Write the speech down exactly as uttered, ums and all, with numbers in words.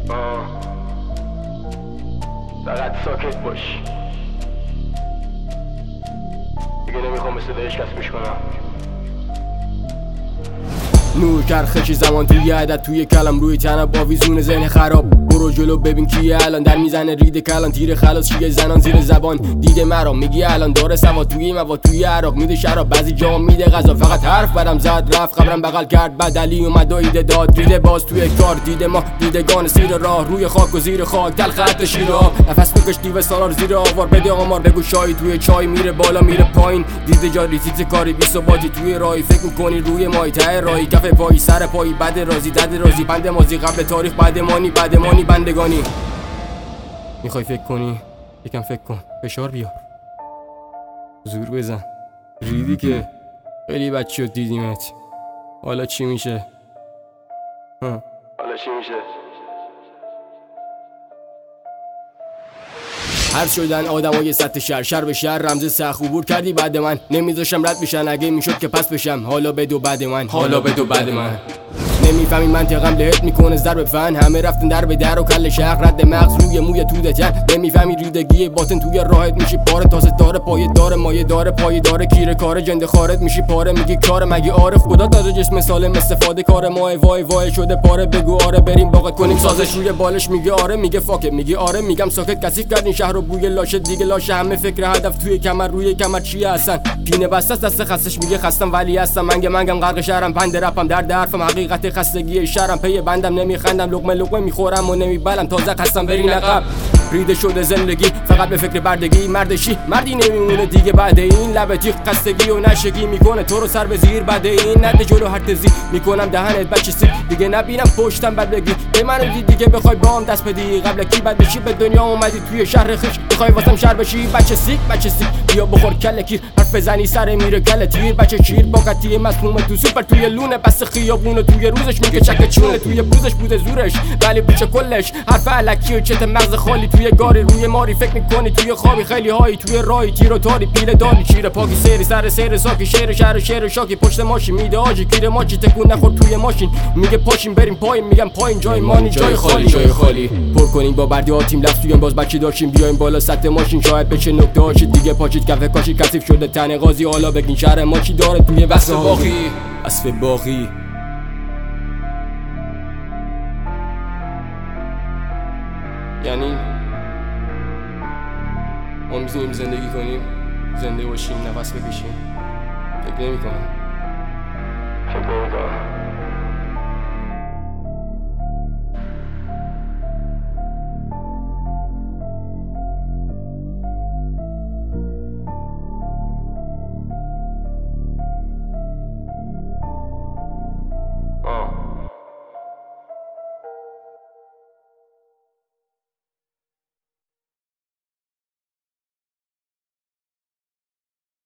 آه. فقط ساکت باش، دیگه نمیخوام مثل هیچ کس گوش کنم. نور چرخش زمان توی عدد توی کلم روی تنم با ویزون ذهن خراب. برو جلو ببین کیه الان در میزنه رید کلان تیر خلاص چیه زنان زیر زبان دیده مرا میگی الان داره سواد توی مواد توی عراق میده شراب بعضی جا میده غذا فقط حرف برم زد رفت قبرم بغل کرد بدلی اومد و ایده داد دیده باز توی کار دیده ما دیدگان سیر راه روی خاک و زیر خاک دل خط شیراب نفس بکش دیو سالار زیر آوار بده آمار بگو شایی توی چای میره بالا میره پایین دیده جا ریتیت کاری بی ثباتی توی راهی فکر میکنی روی مای ته راهی کف پای سر پای بد رازی دد رازی بند مازی قبل تاریخ بعدمانی بعدمانی بندگانی میخوای فکر کنی یکم فکر کن فشار بیار زور بزن ریدی که خیلی بچه دیدیمت حالا چی میشه ها حالا چی میشه هر شدن آدمای سطح شهر شهر به شهر رمز سخت عبور کردی بعد من نمیذاشم رد بشن اگه میشد که پس بشم حالا بدو بعد من حالا بدو بعد من نمیفهمی منطقم لهت میکنه ضرب فن همه رفتن در به در و کل شهر رد مغز روی موی توده تن نمیفهمی ریدگی باطن توی راحت میشی پاره تازه داره پایه داره مایه داره پایه داره کیره کاره جنده خارت میشی پاره میگی کار مگه آره خدا داده جسم سالم استفاده کار ما وای وای شده پاره بگو آره بریم باقت کنیم سازش روی بالش میگه آره میگه فاکه میگه آره میگم ساکت کثیف کردین شهر رو بوی لاشه دیگه لاشه همه فکر هدف توی کمر روی کمر چیه هستن پینه بسته دست خستش میگه خستم ولی هستم منگه منگم غرق شهرم پند رپم در حرفم حقیقت خستگی شهرم پی بندم نمیخندم لقمه لقمه میخورم و نمیبلم تازه خستم برین عقب ریده شده زندگی فقط به فکر بردگی مردشی مردی نمیمونه دیگه بعد این لب تیغ خستگی و نشگی میکنه تو رو سر به زیر بعد این نده جلو هر تزی میکنم دهنت بچه سیک دیگه نبینم پشتم بد بگی به منو دید دیگه بخوای بام دست بدی قبل کی بد بشی به دنیا اومدی توی شهر خش میخوای واسم شهر بشی بچه سیک بچه سیک بیا بخور کله کیر حرف بزنی سر میره گله تیر بچه چیر با قطعی مسموم تو سوپر توی لونه بس خیابونه توی روزش میگه چک چونه توی بوزش بوده زورش ولی بیچه کلش حرف الکی و چت مغز خالی توی گاری روی ماری فکر میکنی توی خوابی خیلی هایی توی راهی تیر و تاری پیله داری چیره پاکی سری سر سر ساکی شعر شهر شعر شاکی پشت ماشین میده آجی گیر ماچی تکون نخور توی ماشین میگه پاشین بریم پایین میگم پایین جای مانی جای خالی جای خالی پر کنین با بردی ها تیم لفظ توی باز بچه داشتیم بیایم بالا سطح ماشین شاید بچه نکته هاشید دیگه پاچید کفه کاشی کثیف شده تن قاضی حالا بگین شهر ما چی داره توی وصف باقی وصف باقی یعنی ما میتونیم زندگی کنیم زنده باشیم نفس بکشیم فکر نمی کنم فکر نمی کنم